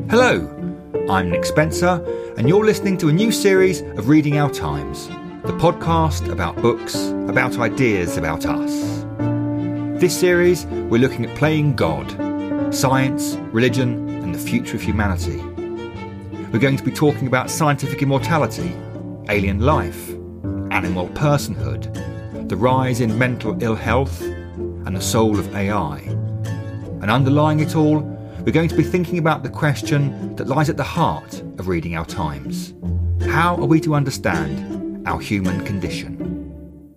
Hello, I'm Nick Spencer, and you're listening to a new series of Reading Our Times, the podcast about books, about ideas about us. This series, we're looking at playing God, science, religion, and the future of humanity. We're going to be talking about scientific immortality, alien life, animal personhood, the rise in mental ill health, and the soul of AI. And underlying it all, we're going to be thinking about the question that lies at the heart of Reading Our Times. How are we to understand our human condition?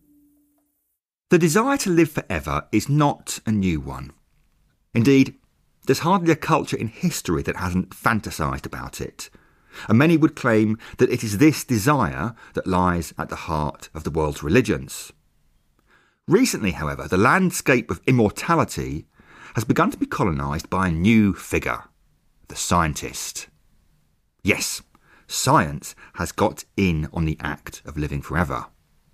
The desire to live forever is not a new one. Indeed, there's hardly a culture in history that hasn't fantasised about it. And many would claim that it is this desire that lies at the heart of the world's religions. Recently, however, the landscape of immortality has begun to be colonised by a new figure, the scientist. Yes, science has got in on the act of living forever.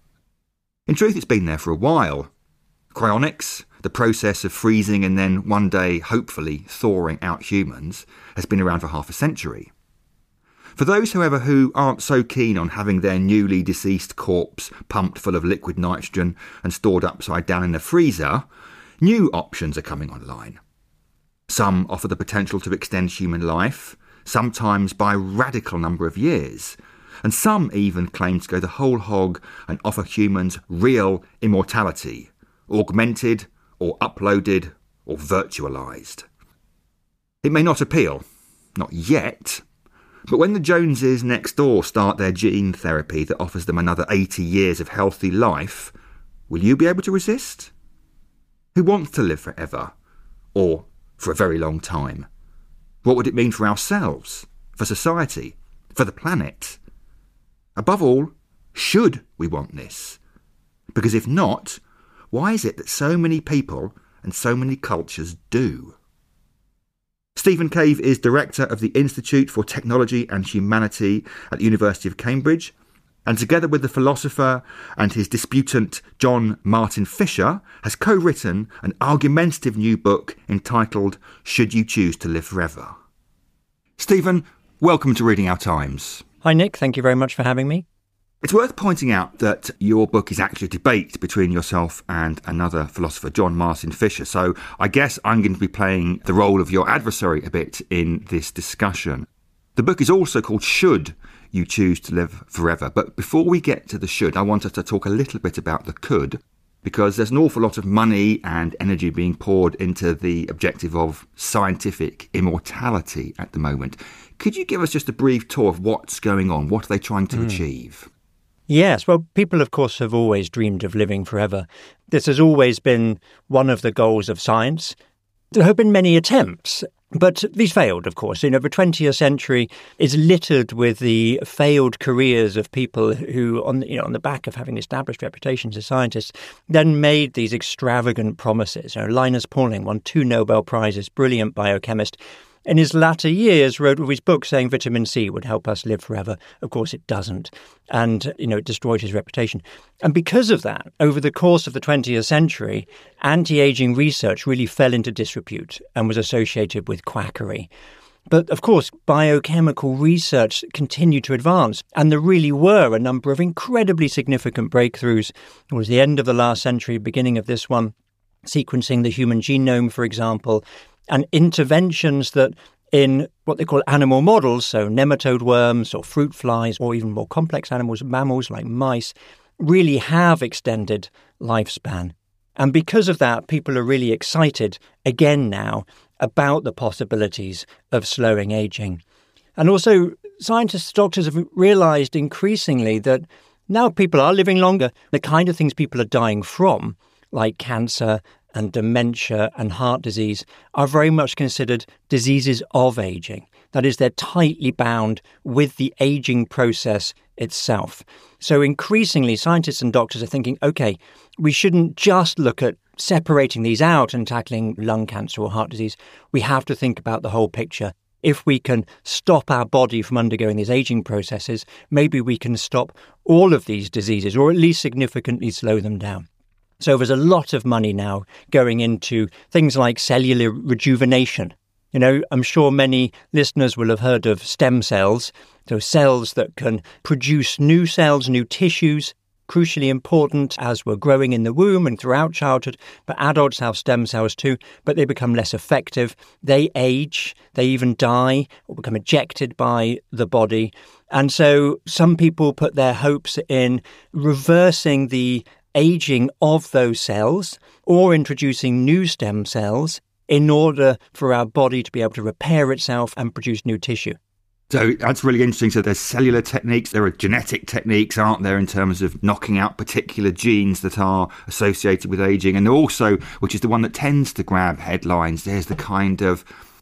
In truth, it's been there for a while. Cryonics, the process of freezing and then one day, hopefully, thawing out humans, has been around for half a century. For those, however, who aren't so keen on having their newly deceased corpse pumped full of liquid nitrogen and stored upside down in a freezer, new options are coming online. Some offer the potential to extend human life, sometimes by a radical number of years, and some even claim to go the whole hog and offer humans real immortality, augmented or uploaded or virtualised. It may not appeal, not yet, but when the Joneses next door start their gene therapy that offers them another 80 years of healthy life, will you be able to resist? Who wants to live forever? Or for a very long time? What would it mean for ourselves, for society, for the planet? Above all, should we want this? Because if not, why is it that so many people and so many cultures do? Stephen Cave is director of the Institute for Technology and Humanity at the University of Cambridge, and together with the philosopher and his disputant John Martin Fisher, has co-written an argumentative new book entitled Should You Choose to Live Forever? Stephen, welcome to Reading Our Times. Hi Nick, thank you very much for having me. It's worth pointing out that your book is actually a debate between yourself and another philosopher, John Martin Fisher, so I guess I'm going to be playing the role of your adversary a bit in this discussion. The book is also called Should You Choose to Live Forever? But before we get to the should, I wanted to talk a little bit about the could, because there's an awful lot of money and energy being poured into the objective of scientific immortality at the moment. Could you give us just a brief tour of what's going on? What are they trying to achieve? Yes, well, people, of course, have always dreamed of living forever. This has always been one of the goals of science. There have been many attempts, but these failed, of course. The 20th century is littered with the failed careers of people who, on the back of having established reputations as scientists, then made these extravagant promises. Linus Pauling won 2 Nobel Prizes, brilliant biochemist. In his latter years, wrote his book saying vitamin C would help us live forever. Of course, it doesn't. And, it destroyed his reputation. And because of that, over the course of the 20th century, anti-aging research really fell into disrepute and was associated with quackery. But, of course, biochemical research continued to advance, and there really were a number of incredibly significant breakthroughs. It was the end of the last century, beginning of this one, sequencing the human genome, for example, and interventions that in what they call animal models, so nematode worms or fruit flies or even more complex animals, mammals like mice, really have extended lifespan. And because of that, people are really excited again now about the possibilities of slowing aging. And also, scientists, doctors have realised increasingly that now people are living longer. The kind of things people are dying from, like cancer and dementia and heart disease, are very much considered diseases of aging. That is, they're tightly bound with the aging process itself. So increasingly, scientists and doctors are thinking, OK, we shouldn't just look at separating these out and tackling lung cancer or heart disease. We have to think about the whole picture. If we can stop our body from undergoing these aging processes, maybe we can stop all of these diseases, or at least significantly slow them down. So there's a lot of money now going into things like cellular rejuvenation. I'm sure many listeners will have heard of stem cells, so cells that can produce new cells, new tissues, crucially important as we're growing in the womb and throughout childhood. But adults have stem cells too, but they become less effective. They age, they even die or become ejected by the body. And so some people put their hopes in reversing the aging of those cells or introducing new stem cells in order for our body to be able to repair itself and produce new tissue. So that's really interesting. So there's cellular techniques, there are genetic techniques, aren't there, in terms of knocking out particular genes that are associated with ageing. And also, which is the one that tends to grab headlines, there's the kind of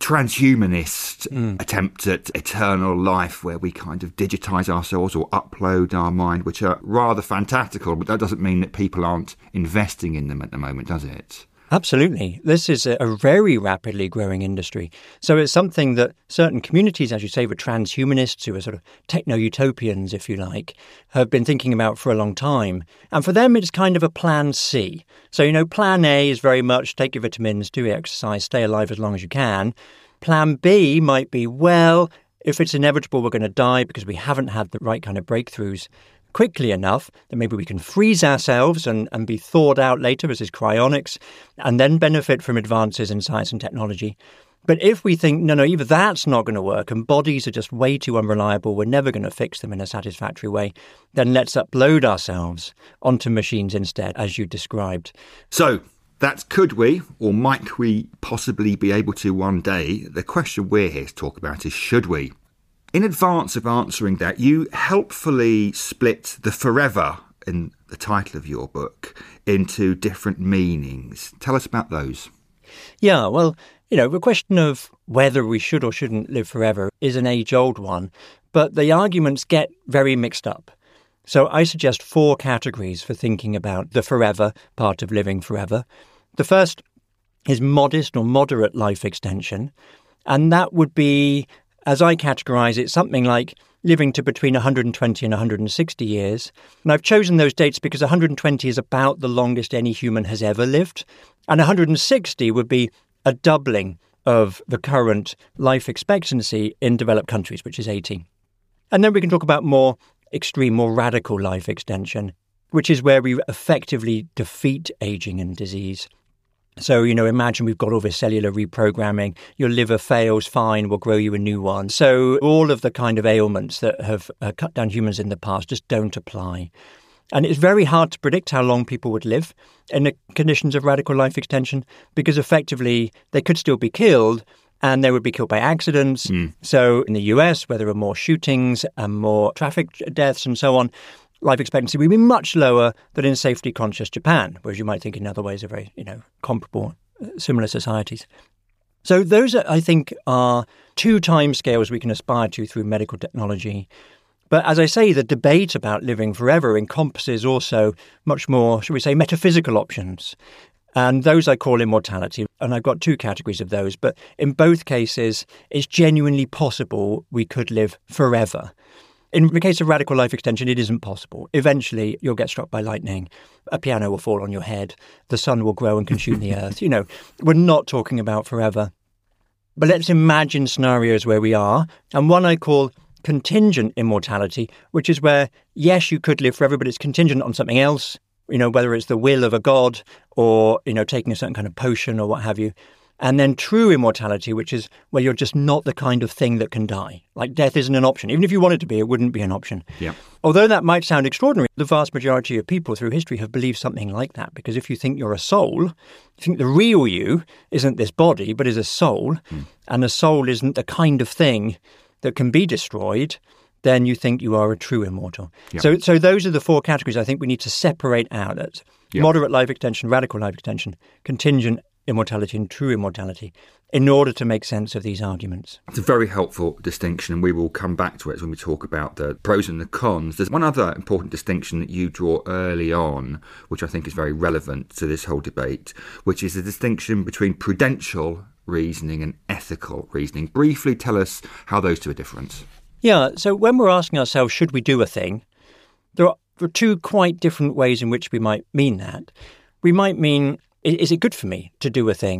transhumanist attempt at eternal life where we kind of digitize ourselves or upload our mind, which are rather fantastical, but that doesn't mean that people aren't investing in them at the moment, does it? Absolutely. This is a very rapidly growing industry. So it's something that certain communities, as you say, with transhumanists who are sort of techno-utopians, if you like, have been thinking about for a long time. And for them, it's kind of a plan C. So, plan A is very much take your vitamins, do your exercise, stay alive as long as you can. Plan B might be, well, if it's inevitable we're going to die because we haven't had the right kind of breakthroughs quickly enough, then maybe we can freeze ourselves and be thawed out later, as is cryonics, and then benefit from advances in science and technology. But if we think, no, either that's not going to work and bodies are just way too unreliable, we're never going to fix them in a satisfactory way, then let's upload ourselves onto machines instead, as you described. So that's could we or might we possibly be able to one day? The question we're here to talk about is should we? In advance of answering that, you helpfully split the forever in the title of your book into different meanings. Tell us about those. Yeah, well, the question of whether we should or shouldn't live forever is an age-old one, but the arguments get very mixed up. So I suggest 4 categories for thinking about the forever part of living forever. The first is modest or moderate life extension, and that would be, as I categorise it, something like living to between 120 and 160 years. And I've chosen those dates because 120 is about the longest any human has ever lived. And 160 would be a doubling of the current life expectancy in developed countries, which is 80. And then we can talk about more extreme, more radical life extension, which is where we effectively defeat aging and disease. So, imagine we've got all this cellular reprogramming, your liver fails, fine, we'll grow you a new one. So all of the kind of ailments that have cut down humans in the past just don't apply. And it's very hard to predict how long people would live in the conditions of radical life extension because effectively they could still be killed and they would be killed by accidents. So in the US, where there are more shootings and more traffic deaths and so on, life expectancy would be much lower than in safety-conscious Japan, whereas you might think in other ways are very, comparable, similar societies. So those, I think, are 2 timescales we can aspire to through medical technology. But as I say, the debate about living forever encompasses also much more, shall we say, metaphysical options. And those I call immortality. And I've got 2 categories of those. But in both cases, it's genuinely possible we could live forever. In the case of radical life extension, it isn't possible. Eventually, you'll get struck by lightning. A piano will fall on your head. The sun will grow and consume the earth. We're not talking about forever. But let's imagine scenarios where we are. And one I call contingent immortality, which is where, yes, you could live forever, but it's contingent on something else, whether it's the will of a god or, taking a certain kind of potion or what have you. And then true immortality, which is where you're just not the kind of thing that can die. Like death isn't an option. Even if you wanted to be, it wouldn't be an option. Yeah. Although that might sound extraordinary, the vast majority of people through history have believed something like that. Because if you think you're a soul, you think the real you isn't this body, but is a soul, and a soul isn't the kind of thing that can be destroyed, then you think you are a true immortal. Yeah. So those are the 4 categories I think we need to separate out. That's moderate life extension, radical life extension, contingent immortality and true immortality in order to make sense of these arguments. It's a very helpful distinction, and we will come back to it when we talk about the pros and the cons. There's one other important distinction that you draw early on, which I think is very relevant to this whole debate, which is the distinction between prudential reasoning and ethical reasoning. Briefly tell us how those 2 are different. Yeah, so when we're asking ourselves, should we do a thing, there are 2 quite different ways in which we might mean that. We might mean, is it good for me to do a thing?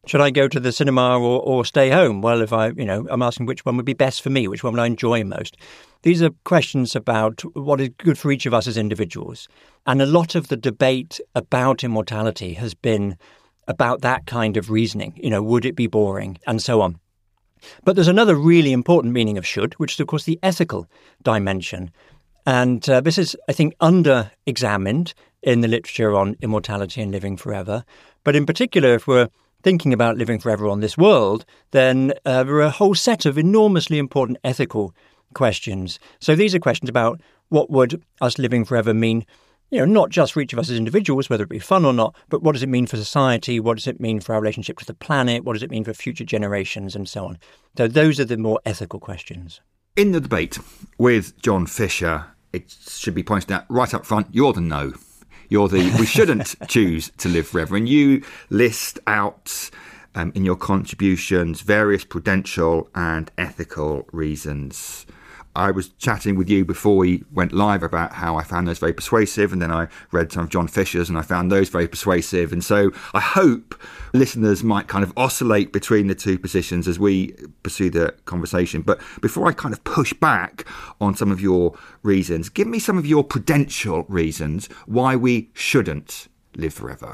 Should I go to the cinema or stay home? Well, if I'm asking which one would be best for me, which one would I enjoy most? These are questions about what is good for each of us as individuals. And a lot of the debate about immortality has been about that kind of reasoning. Would it be boring? And so on. But there's another really important meaning of should, which is, of course, the ethical dimension. And this is, I think, under-examined in the literature on immortality and living forever. But in particular, if we're thinking about living forever on this world, then there are a whole set of enormously important ethical questions. So these are questions about what would us living forever mean, not just for each of us as individuals, whether it be fun or not, but what does it mean for society? What does it mean for our relationship to the planet? What does it mean for future generations and so on? So those are the more ethical questions. In the debate with John Fisher, it should be pointed out right up front, you're the no. You're the we shouldn't choose to live forever. And you list out in your contributions various prudential and ethical reasons. I was chatting with you before we went live about how I found those very persuasive, and then I read some of John Fisher's and I found those very persuasive. And so I hope listeners might kind of oscillate between the two positions as we pursue the conversation. But before I kind of push back on some of your reasons, give me some of your prudential reasons why we shouldn't live forever.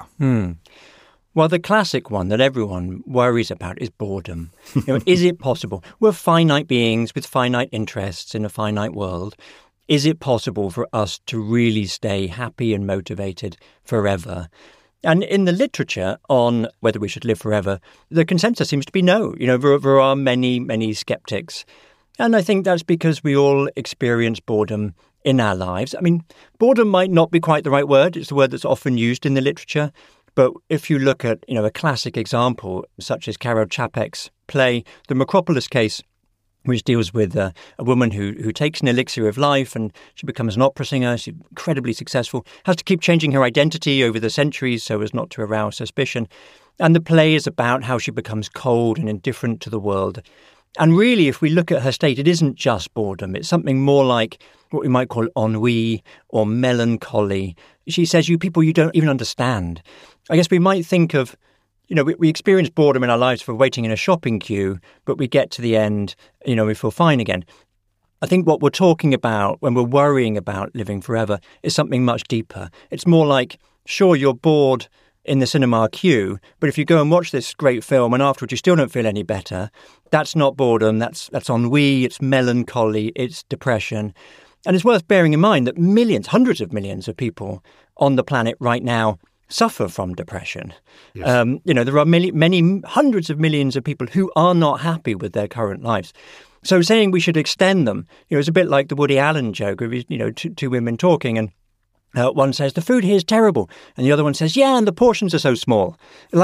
Well, the classic one that everyone worries about is boredom. Is it possible? We're finite beings with finite interests in a finite world. Is it possible for us to really stay happy and motivated forever? And in the literature on whether we should live forever, the consensus seems to be no. There are many, many skeptics. And I think that's because we all experience boredom in our lives. I mean, boredom might not be quite the right word. It's the word that's often used in the literature. But if you look at, a classic example, such as Karel Čapek's play, The Macropolis Case, which deals with a woman who takes an elixir of life and she becomes an opera singer, she's incredibly successful, has to keep changing her identity over the centuries so as not to arouse suspicion. And the play is about how she becomes cold and indifferent to the world. And really, if we look at her state, it isn't just boredom. It's something more like what we might call ennui or melancholy. She says, you people, you don't even understand. I guess we might think of, we experience boredom in our lives for waiting in a shopping queue, but we get to the end, we feel fine again. I think what we're talking about when we're worrying about living forever is something much deeper. It's more like, sure, you're bored in the cinema queue, but if you go and watch this great film and afterwards you still don't feel any better, that's not boredom, that's ennui, it's melancholy, it's depression. And it's worth bearing in mind that millions, hundreds of millions of people on the planet right now suffer from depression. Yes. There are many hundreds of millions of people who are not happy with their current lives. So saying we should extend them, is a bit like the Woody Allen joke of, two women talking and one says, the food here is terrible. And the other one says, yeah, and the portions are so small.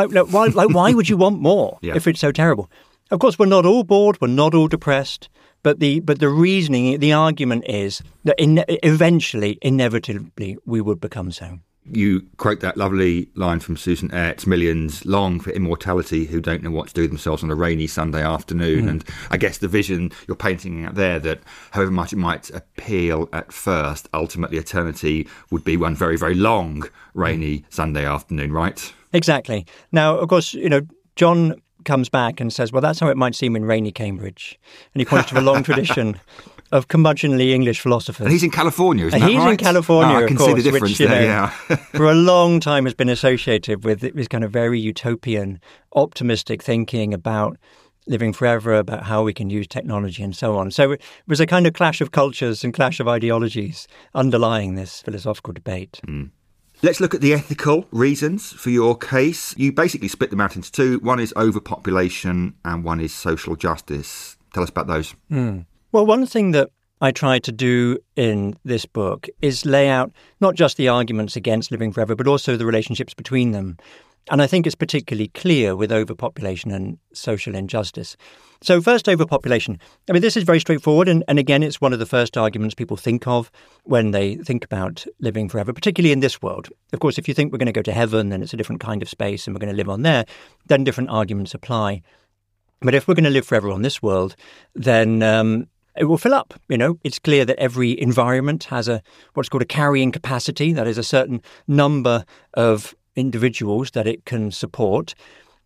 Why would you want more if it's so terrible? Of course, we're not all bored. We're not all depressed. But the reasoning, the argument is that eventually, inevitably, we would become so. You quote that lovely line from Susan Ertz, millions long for immortality who don't know what to do with themselves on a rainy Sunday afternoon. And I guess the vision you're painting out there, that however much it might appeal at first, ultimately eternity would be one very, very long rainy Sunday afternoon, right? Exactly. Now, of course, John comes back and says, well, that's how it might seem in rainy Cambridge. And he points to a long tradition of curmudgeonly English philosophers. And he's in California, isn't that right? He's in California, I can see the difference which, there, yeah. for a long time has been associated with this kind of very utopian, optimistic thinking about living forever, about how we can use technology and so on. So it was a kind of clash of cultures and clash of ideologies underlying this philosophical debate. Let's look at the ethical reasons for your case. You basically split them out into two. One is overpopulation and one is social justice. Tell us about those. Well, one thing that I tried to do in this book is lay out not just the arguments against living forever, but also the relationships between them. And I think it's particularly clear with overpopulation and social injustice. So first, overpopulation. I mean, this is very straightforward. And again, it's one of the first arguments people think of when they think about living forever, particularly in this world. Of course, if you think we're going to go to heaven, then it's a different kind of space and we're going to live on there, then different arguments apply. But if we're going to live forever on this world, then it will fill up. It's clear that every environment has what's called a carrying capacity. That is a certain number of individuals that it can support.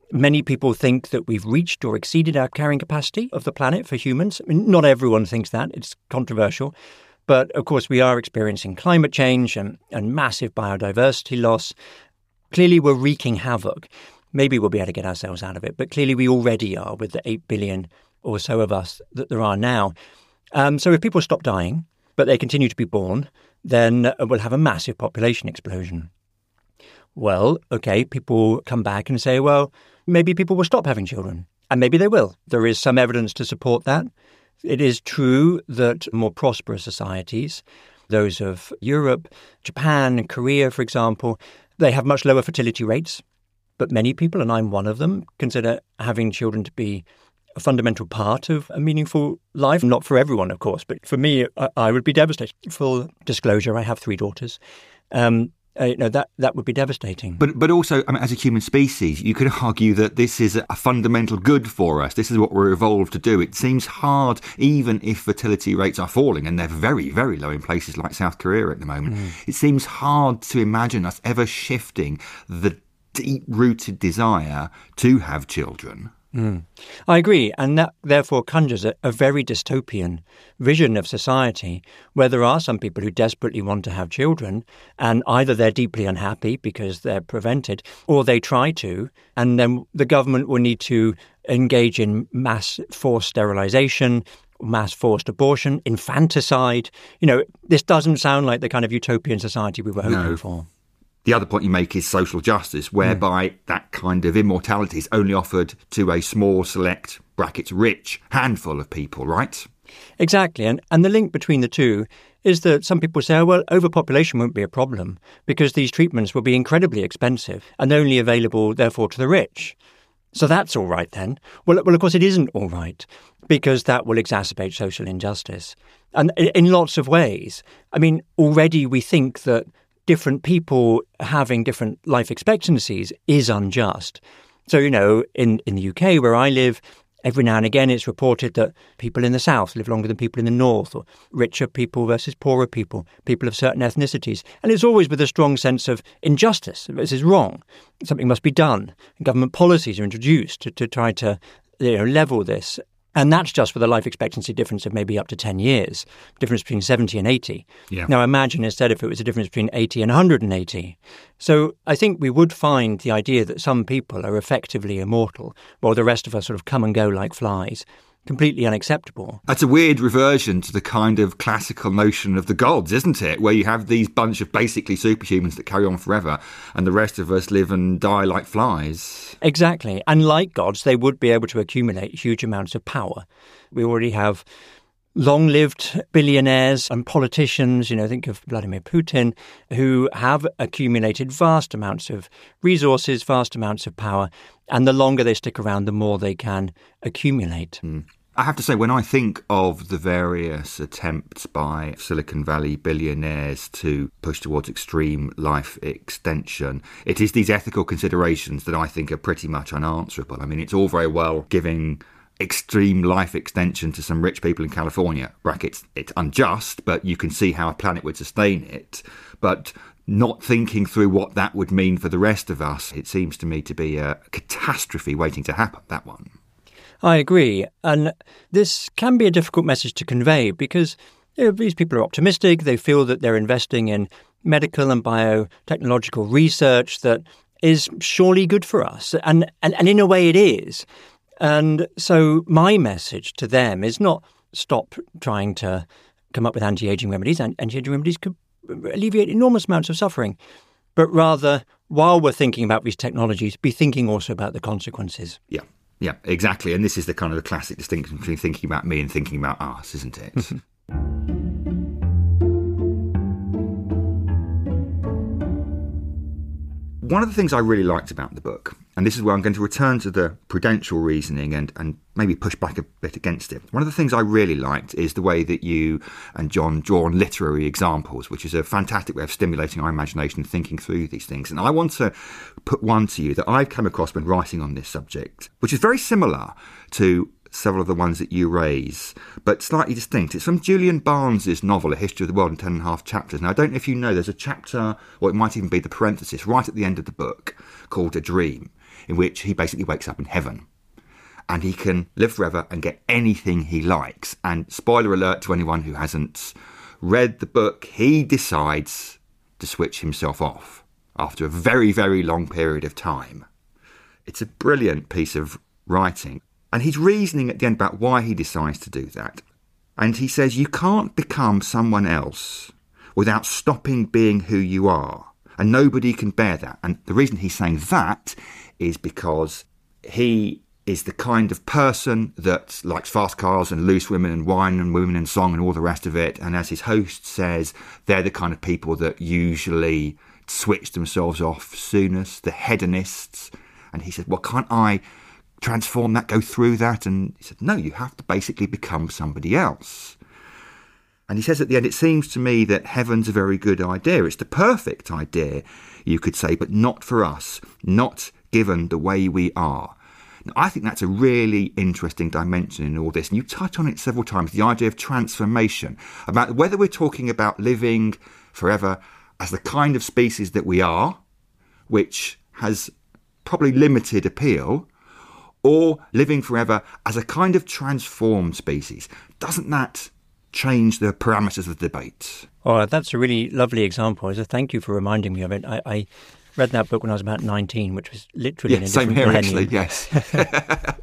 Many people think that we've reached or exceeded our carrying capacity of the planet for humans. I mean, not everyone thinks that. It's controversial. But, of course, we are experiencing climate change and massive biodiversity loss. Clearly, we're wreaking havoc. Maybe we'll be able to get ourselves out of it, but clearly we already are with the 8 billion or so of us that there are now. So if people stop dying, but they continue to be born, then we'll have a massive population explosion. Well, okay, people come back and say, well, maybe people will stop having children. And maybe they will. There is some evidence to support that. It is true that more prosperous societies, those of Europe, Japan, and Korea, for example, they have much lower fertility rates. But many people, and I'm one of them, consider having children to be a fundamental part of a meaningful life. Not for everyone, of course, but for me, I would be devastated. Full disclosure, I have 3 daughters. That would be devastating. But also, I mean, as a human species, you could argue that this is a fundamental good for us. This is what we're evolved to do. It seems hard, even if fertility rates are falling, and they're very, very low in places like South Korea at the moment. It seems hard to imagine us ever shifting the deep-rooted desire to have children. I agree, and that therefore conjures a very dystopian vision of society where there are some people who desperately want to have children, and either they're deeply unhappy because they're prevented, or they try to, and then the government will need to engage in mass forced sterilisation, mass forced abortion, infanticide. This doesn't sound like the kind of utopian society we were hoping for. The other point you make is social justice, whereby that kind of immortality is only offered to a small, select, brackets, rich handful of people, right? Exactly. And the link between the two is that some people say, well, overpopulation won't be a problem because these treatments will be incredibly expensive and only available, therefore, to the rich. So that's all right then. Well, of course, it isn't all right because that will exacerbate social injustice. And in lots of ways. I mean, already we think that different people having different life expectancies is unjust. So, in the UK where I live, every now and again it's reported that people in the south live longer than people in the north, or richer people versus poorer people, people of certain ethnicities. And it's always with a strong sense of injustice. This is wrong. Something must be done. Government policies are introduced to try to level this. And that's just with a life expectancy difference of maybe up to 10 years, difference between 70 and 80. Yeah. Now imagine instead if it was a difference between 80 and 180. So I think we would find the idea that some people are effectively immortal, while the rest of us sort of come and go like flies, completely unacceptable. That's a weird reversion to the kind of classical notion of the gods, isn't it? Where you have these bunch of basically superhumans that carry on forever and the rest of us live and die like flies. Exactly. And like gods, they would be able to accumulate huge amounts of power. We already have long-lived billionaires and politicians, think of Vladimir Putin, who have accumulated vast amounts of resources, vast amounts of power, and the longer they stick around, the more they can accumulate. I have to say, when I think of the various attempts by Silicon Valley billionaires to push towards extreme life extension, it is these ethical considerations that I think are pretty much unanswerable. I mean, it's all very well giving extreme life extension to some rich people in California. Brackets, it's unjust, but you can see how a planet would sustain it. But not thinking through what that would mean for the rest of us, it seems to me to be a catastrophe waiting to happen, that one. I agree. And this can be a difficult message to convey because these people are optimistic. They feel that they're investing in medical and biotechnological research that is surely good for us. And in a way it is. And so my message to them is not stop trying to come up with anti-aging remedies. Anti-aging remedies could alleviate enormous amounts of suffering. But rather, while we're thinking about these technologies, be thinking also about the consequences. Yeah, exactly. And this is the kind of the classic distinction between thinking about me and thinking about us, isn't it? One of the things I really liked about the book, and this is where I'm going to return to the prudential reasoning and maybe push back a bit against it. One of the things I really liked is the way that you and John draw on literary examples, which is a fantastic way of stimulating our imagination and thinking through these things. And I want to put one to you that I've come across when writing on this subject, which is very similar to several of the ones that you raise, but slightly distinct. It's from Julian Barnes's novel, A History of the World in 10.5 chapters. Now, I don't know if you know, there's a chapter, or it might even be the parenthesis, right at the end of the book, called A Dream, in which he basically wakes up in heaven. And he can live forever and get anything he likes. And spoiler alert to anyone who hasn't read the book, he decides to switch himself off after a very, very long period of time. It's a brilliant piece of writing. And he's reasoning at the end about why he decides to do that. And he says, you can't become someone else without stopping being who you are. And nobody can bear that. And the reason he's saying that is because he is the kind of person that likes fast cars and loose women and wine and women and song and all the rest of it. And as his host says, they're the kind of people that usually switch themselves off soonest, the hedonists. And he said, well, can't I transform that, go through that? And he said, no, you have to basically become somebody else. And he says at the end, it seems to me that heaven's a very good idea. It's the perfect idea, you could say, but not for us, not given the way we are. Now, I think that's a really interesting dimension in all this. And you touch on it several times, the idea of transformation, about whether we're talking about living forever as the kind of species that we are, which has probably limited appeal, or living forever as a kind of transformed species. Doesn't that change the parameters of the debate? Oh, that's a really lovely example. So thank you for reminding me of it. I read that book when I was about 19, which was literally in a different millennium. Same here, actually,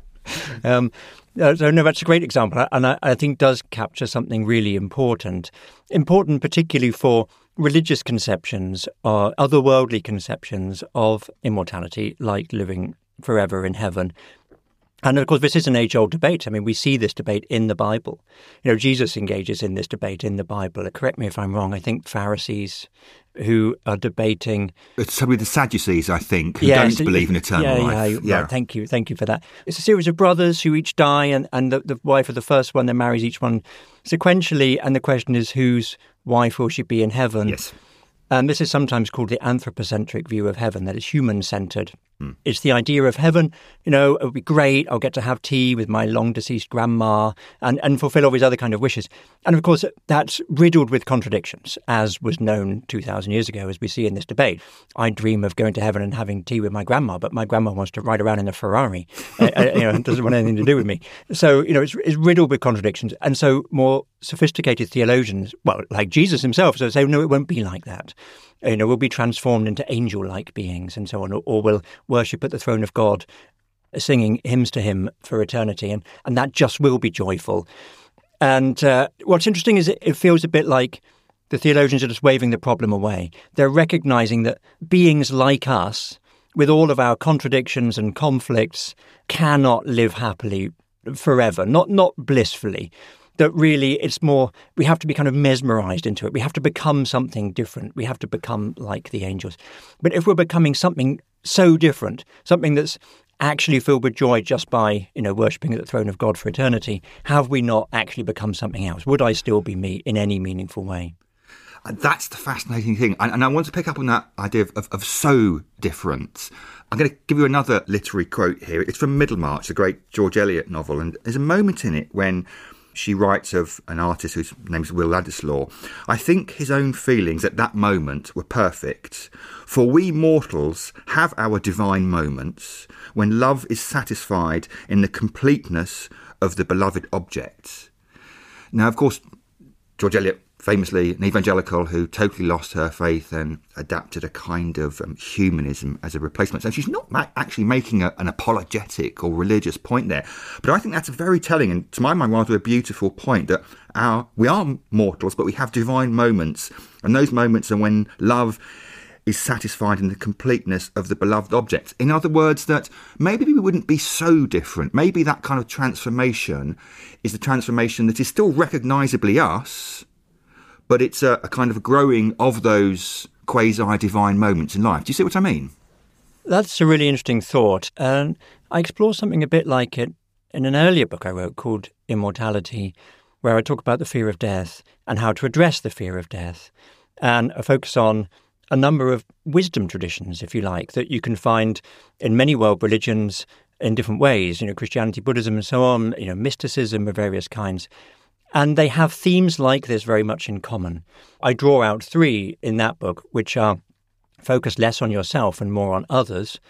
yes. So, no, that's a great example, and I think does capture something really important particularly for religious conceptions or otherworldly conceptions of immortality, like living forever in heaven. And of course, this is an age-old debate. I mean, we see this debate in the Bible. You know, Jesus engages in this debate in the Bible. Correct me if I'm wrong. I think Pharisees who are debating... It's some of the Sadducees, I think, who don't believe in eternal life. Yeah. Right, thank you for that. It's a series of brothers who each die, and the wife of the first one then marries each one sequentially, and the question is whose wife will she be in heaven? Yes. And this is sometimes called the anthropocentric view of heaven, that is human-centred. It's the idea of heaven, you know, it would be great, I'll get to have tea with my long-deceased grandma and fulfill all these other kind of wishes. And of course, that's riddled with contradictions, as was known 2,000 years ago, as we see in this debate. I dream of going to heaven and having tea with my grandma, but my grandma wants to ride around in a Ferrari, doesn't want anything to do with me. So, you know, it's riddled with contradictions. And so more sophisticated theologians, well, like Jesus himself, so say, no, it won't be like that. You know, we'll be transformed into angel-like beings and so on, or we'll worship at the throne of God, singing hymns to him for eternity, and that just will be joyful. And what's interesting is it feels a bit like the theologians are just waving the problem away. They're recognizing that beings like us, with all of our contradictions and conflicts, cannot live happily forever, not blissfully. That really it's more, we have to be kind of mesmerized into it. We have to become something different. We have to become like the angels. But if we're becoming something so different, something that's actually filled with joy just by, you know, worshipping at the throne of God for eternity, have we not actually become something else? Would I still be me in any meaningful way? And that's the fascinating thing. And I want to pick up on that idea of so different. I'm going to give you another literary quote here. It's from Middlemarch, the great George Eliot novel. And there's a moment in it when she writes of an artist whose name is Will Ladislaw. I think his own feelings at that moment were perfect. For we mortals have our divine moments when love is satisfied in the completeness of the beloved object. Now, of course, George Eliot, famously an evangelical who totally lost her faith and adapted a kind of humanism as a replacement. So she's not actually making an apologetic or religious point there. But I think that's a very telling and, to my mind, rather a beautiful point that we are mortals, but we have divine moments. And those moments are when love is satisfied in the completeness of the beloved object. In other words, that maybe we wouldn't be so different. Maybe that kind of transformation is the transformation that is still recognisably us, but it's a kind of growing of those quasi-divine moments in life. Do you see what I mean? That's a really interesting thought. And I explore something a bit like it in an earlier book I wrote called Immortality, where I talk about the fear of death and how to address the fear of death. And I focus on a number of wisdom traditions, if you like, that you can find in many world religions in different ways, you know, Christianity, Buddhism and so on, you know, mysticism of various kinds. And they have themes like this very much in common. I draw out 3 in that book, which are focused less on yourself and more on others.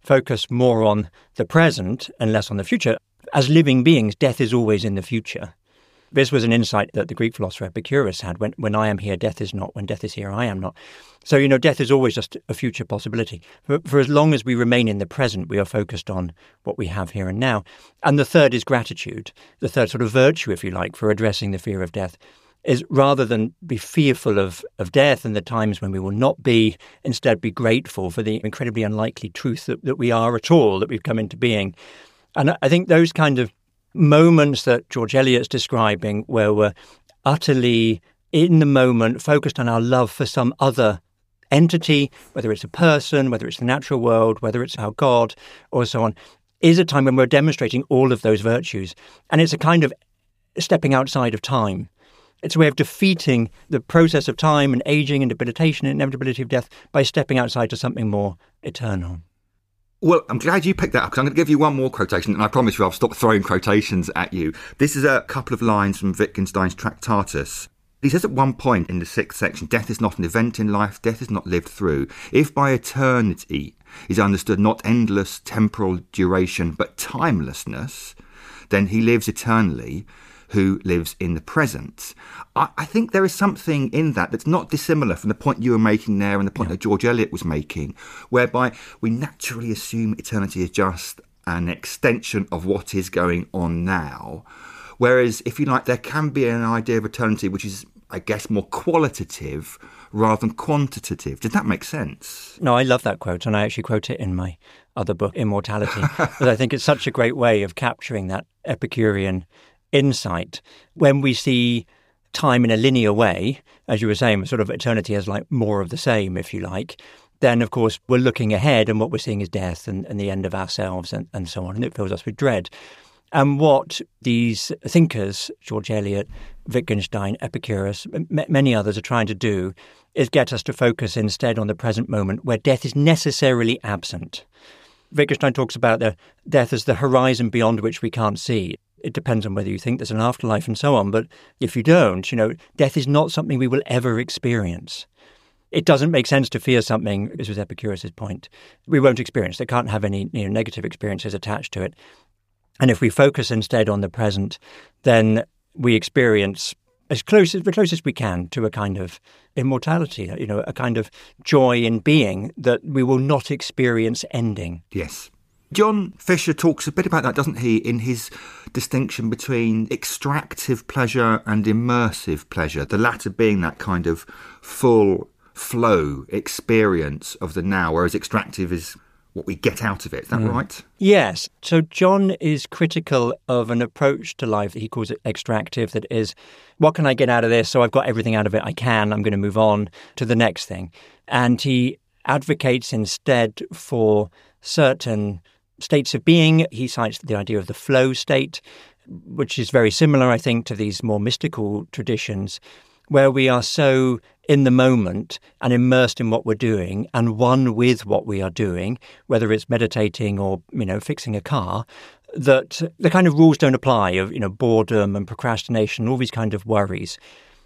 focus more on the present and less on the future. As living beings, death is always in the future. This was an insight that the Greek philosopher Epicurus had. When I am here, death is not. When death is here, I am not. So, death is always just a future possibility. For as long as we remain in the present, we are focused on what we have here and now. And the third is gratitude. The third sort of virtue, if you like, for addressing the fear of death is rather than be fearful of death and the times when we will not be, instead be grateful for the incredibly unlikely truth that we are at all, that we've come into being. And I think those kind of moments that George Eliot's describing, where we're utterly in the moment, focused on our love for some other entity, whether it's a person, whether it's the natural world, whether it's our God, or so on, is a time when we're demonstrating all of those virtues. And it's a kind of stepping outside of time. It's a way of defeating the process of time and aging and debilitation and inevitability of death by stepping outside to something more eternal. Well, I'm glad you picked that up, because I'm going to give you one more quotation, and I promise you I'll stop throwing quotations at you. This is a couple of lines from Wittgenstein's Tractatus. He says at one point in the 6th section, death is not an event in life, death is not lived through. If by eternity is understood not endless temporal duration, but timelessness, then he lives eternally, who lives in the present. I think there is something in that that's not dissimilar from the point you were making there and the point that George Eliot was making, whereby we naturally assume eternity is just an extension of what is going on now. Whereas, if you like, there can be an idea of eternity which is, I guess, more qualitative rather than quantitative. Does that make sense? No, I love that quote, and I actually quote it in my other book, Immortality, because I think it's such a great way of capturing that Epicurean insight. When we see time in a linear way, as you were saying, sort of eternity as like more of the same, if you like, then of course we're looking ahead and what we're seeing is death and the end of ourselves and so on, and it fills us with dread. And what these thinkers, George Eliot, Wittgenstein, Epicurus, many others are trying to do is get us to focus instead on the present moment where death is necessarily absent. Wittgenstein talks about the death as the horizon beyond which we can't see. It depends on whether you think there's an afterlife and so on. But if you don't, death is not something we will ever experience. It doesn't make sense to fear something, this was Epicurus' point, we won't experience. They can't have any negative experiences attached to it. And if we focus instead on the present, then we experience the closest we can to a kind of immortality, a kind of joy in being that we will not experience ending. Yes. John Fisher talks a bit about that, doesn't he, in his distinction between extractive pleasure and immersive pleasure, the latter being that kind of full flow experience of the now, whereas extractive is what we get out of it. Is that right? Yes. So John is critical of an approach to life that he calls it extractive, that is, what can I get out of this? So I've got everything out of it I can. I'm going to move on to the next thing. And he advocates instead for certain states of being. He cites the idea of the flow state, which is very similar, I think, to these more mystical traditions, where we are so in the moment and immersed in what we're doing and one with what we are doing, whether it's meditating or, fixing a car, that the kind of rules don't apply of, boredom and procrastination, all these kind of worries.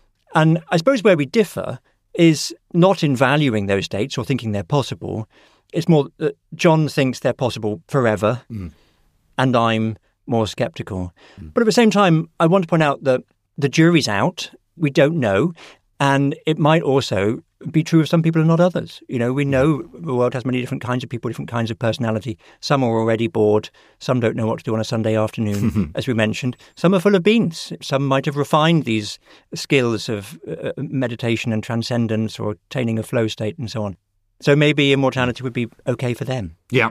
And I suppose where we differ is not in valuing those states or thinking they're possible. It's more that John thinks they're possible forever, and I'm more sceptical. But at the same time, I want to point out that the jury's out. We don't know. And it might also be true of some people and not others. We know the world has many different kinds of people, different kinds of personality. Some are already bored. Some don't know what to do on a Sunday afternoon, as we mentioned. Some are full of beans. Some might have refined these skills of meditation and transcendence or attaining a flow state and so on. So maybe immortality would be okay for them. Yeah.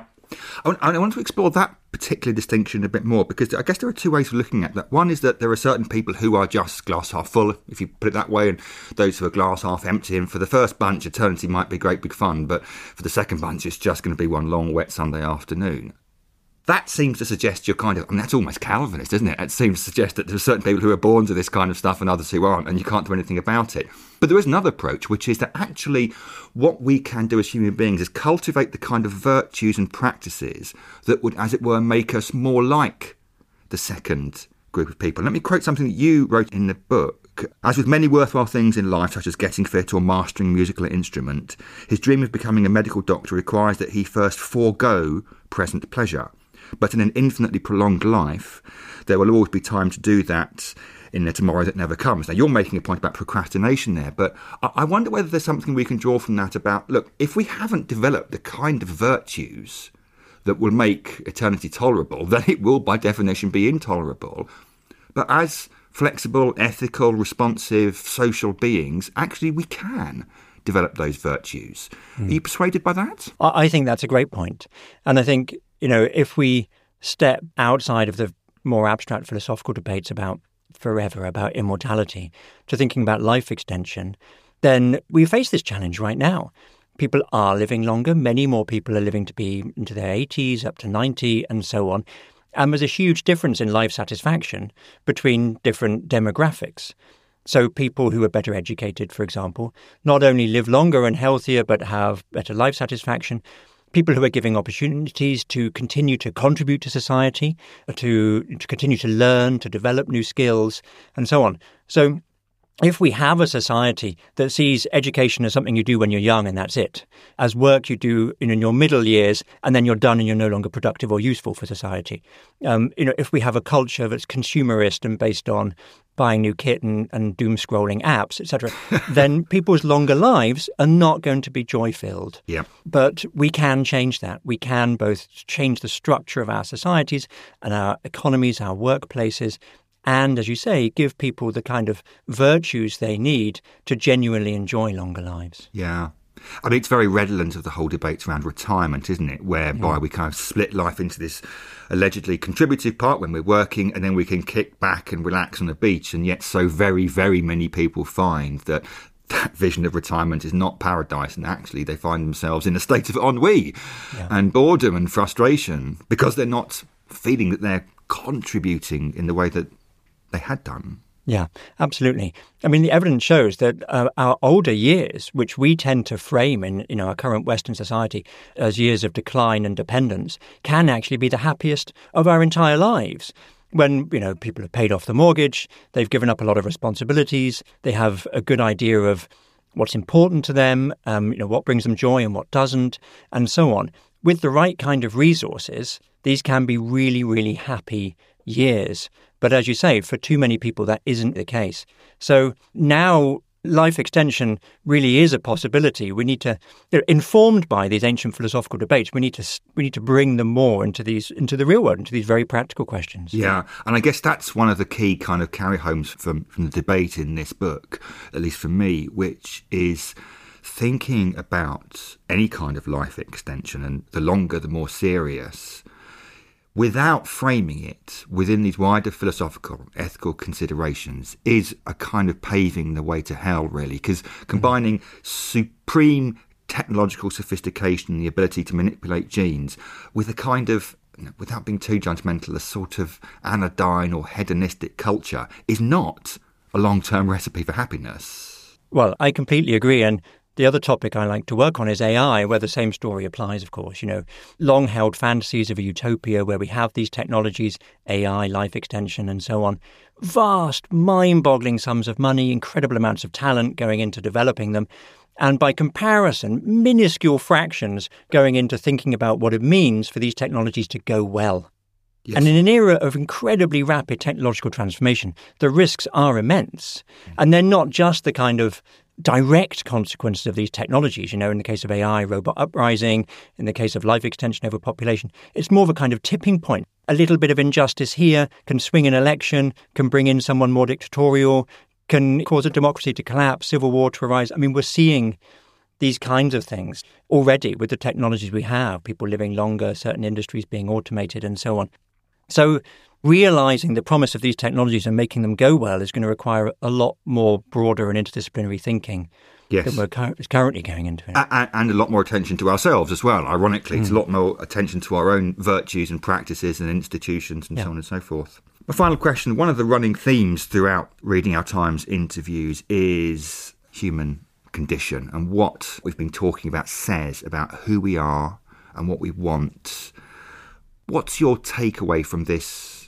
I want to explore that particular distinction a bit more, because I guess there are two ways of looking at that. One is that there are certain people who are just glass half full, if you put it that way, and those who are glass half empty. And for the first bunch, eternity might be great big fun, but for the second bunch, it's just going to be one long, wet Sunday afternoon. That seems to suggest you're that's almost Calvinist, isn't it? It seems to suggest that there are certain people who are born to this kind of stuff and others who aren't, and you can't do anything about it. But there is another approach, which is that actually what we can do as human beings is cultivate the kind of virtues and practices that would, as it were, make us more like the second group of people. Let me quote something that you wrote in the book. book, as with many worthwhile things in life, such as getting fit or mastering a musical instrument, his dream of becoming a medical doctor requires that he first forego present pleasure. But in an infinitely prolonged life, there will always be time to do that in the tomorrow that never comes. Now, you're making a point about procrastination there, but I wonder whether there's something we can draw from that about, look, if we haven't developed the kind of virtues that will make eternity tolerable, then it will by definition be intolerable. But as flexible, ethical, responsive, social beings, actually we can develop those virtues. Are you persuaded by that? I think that's a great point. And I think, if we step outside of the more abstract philosophical debates about forever, about immortality, to thinking about life extension, then we face this challenge right now. People are living longer. Many more people are living to be into their 80s, up to 90, and so on. And there's a huge difference in life satisfaction between different demographics. So people who are better educated, for example, not only live longer and healthier, but have better life satisfaction. People who are giving opportunities to continue to contribute to society, to continue to learn, to develop new skills, and so on. So if we have a society that sees education as something you do when you're young and that's it, as work you do in your middle years and then you're done and you're no longer productive or useful for society, if we have a culture that's consumerist and based on buying new kit and doom scrolling apps, etc., then people's longer lives are not going to be joy-filled. Yeah. But we can change that. We can both change the structure of our societies and our economies, our workplaces, and, as you say, give people the kind of virtues they need to genuinely enjoy longer lives. Yeah. I mean, it's very redolent of the whole debate around retirement, isn't it? Whereby we kind of split life into this allegedly contributive part when we're working, and then we can kick back and relax on the beach. And yet so very, very many people find that vision of retirement is not paradise, and actually they find themselves in a state of ennui and boredom and frustration because they're not feeling that they're contributing in the way that they had done. Yeah, absolutely. I mean, the evidence shows that our older years, which we tend to frame in our current Western society as years of decline and dependence, can actually be the happiest of our entire lives. When, people have paid off the mortgage, they've given up a lot of responsibilities, they have a good idea of what's important to them, what brings them joy and what doesn't, and so on. With the right kind of resources, these can be really, really happy years. But as you say, for too many people, that isn't the case. So now life extension really is a possibility. We need to, informed by these ancient philosophical debates, we need to bring them more into the real world, into these very practical questions. Yeah, and I guess that's one of the key kind of carry homes from the debate in this book, at least for me, which is thinking about any kind of life extension, and the longer, the more serious, without framing it within these wider philosophical, ethical considerations, is a kind of paving the way to hell, really, because combining supreme technological sophistication and the ability to manipulate genes with a kind of, without being too judgmental, a sort of anodyne or hedonistic culture is not a long-term recipe for happiness. Well, I completely agree, and the other topic I like to work on is AI, where the same story applies, of course. Long-held fantasies of a utopia where we have these technologies, AI, life extension, and so on. Vast, mind-boggling sums of money, incredible amounts of talent going into developing them. And by comparison, minuscule fractions going into thinking about what it means for these technologies to go well. Yes. And in an era of incredibly rapid technological transformation, the risks are immense. And they're not just the kind of direct consequences of these technologies, in the case of AI, robot uprising, in the case of life extension over population. It's more of a kind of tipping point. A little bit of injustice here can swing an election, can bring in someone more dictatorial, can cause a democracy to collapse, civil war to arise. I mean, we're seeing these kinds of things already with the technologies we have, people living longer, certain industries being automated and so on. So realizing the promise of these technologies and making them go well is going to require a lot more broader and interdisciplinary thinking than we're currently going into. And a lot more attention to ourselves as well. Ironically, it's a lot more attention to our own virtues and practices and institutions and so on and so forth. My final question, one of the running themes throughout Reading Our Times interviews is human condition and what we've been talking about says about who we are and what we want. What's your takeaway from this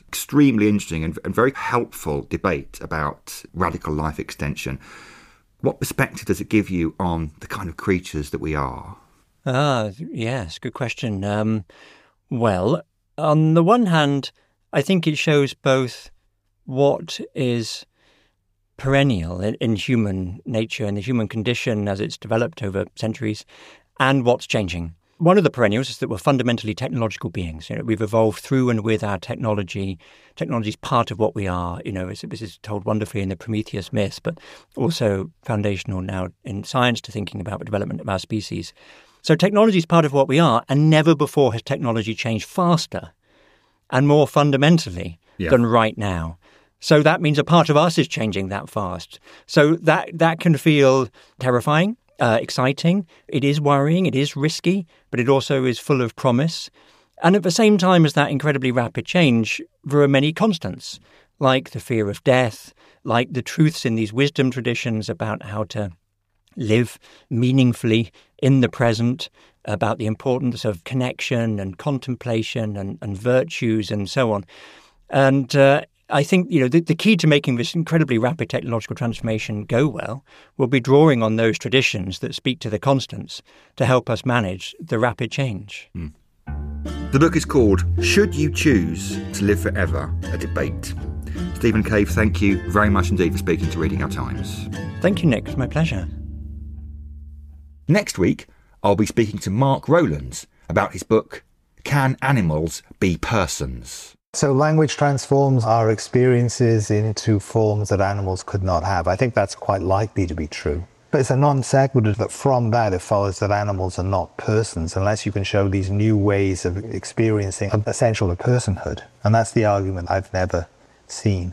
extremely interesting and very helpful debate about radical life extension. What perspective does it give you on the kind of creatures that we are? Yes, good question. Well, on the one hand, I think it shows both what is perennial in human nature and the human condition as it's developed over centuries, and what's changing. One of the perennials is that we're fundamentally technological beings. We've evolved through and with our technology. Technology is part of what we are. This is told wonderfully in the Prometheus myth, but also foundational now in science to thinking about the development of our species. So technology is part of what we are, and never before has technology changed faster and more fundamentally than right now. So that means a part of us is changing that fast. So that can feel terrifying, exciting. It is worrying, it is risky, but it also is full of promise. And at the same time as that incredibly rapid change, there are many constants, like the fear of death, like the truths in these wisdom traditions about how to live meaningfully in the present, about the importance of connection and contemplation and virtues and so on. And I think, the key to making this incredibly rapid technological transformation go well will be drawing on those traditions that speak to the constants to help us manage the rapid change. The book is called Should You Choose to Live Forever? A Debate. Stephen Cave, thank you very much indeed for speaking to Reading Our Times. Thank you, Nick. It's my pleasure. Next week, I'll be speaking to Mark Rowlands about his book, Can Animals Be Persons? So language transforms our experiences into forms that animals could not have. I think that's quite likely to be true. But it's a non sequitur that from that it follows that animals are not persons unless you can show these new ways of experiencing an essential of personhood. And that's the argument I've never seen.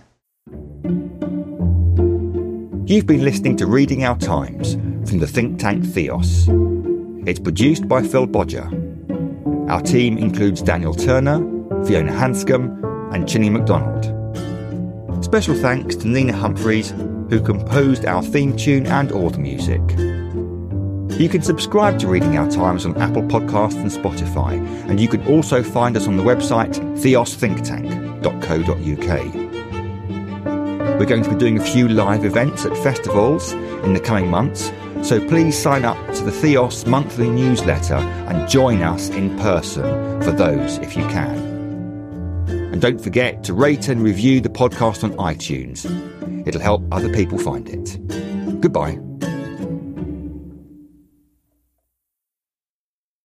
You've been listening to Reading Our Times from the think tank Theos. It's produced by Phil Bodger. Our team includes Daniel Turner, Fiona Hanscom and Chinny MacDonald. Special thanks to Nina Humphreys, who composed our theme tune and all the music. You can subscribe to Reading Our Times on Apple Podcasts and Spotify, and you can also find us on the website theosthinktank.co.uk. We're going to be doing a few live events at festivals in the coming months, so please sign up to the Theos monthly newsletter and join us in person for those if you can. And don't forget to rate and review the podcast on iTunes. It'll help other people find it. Goodbye.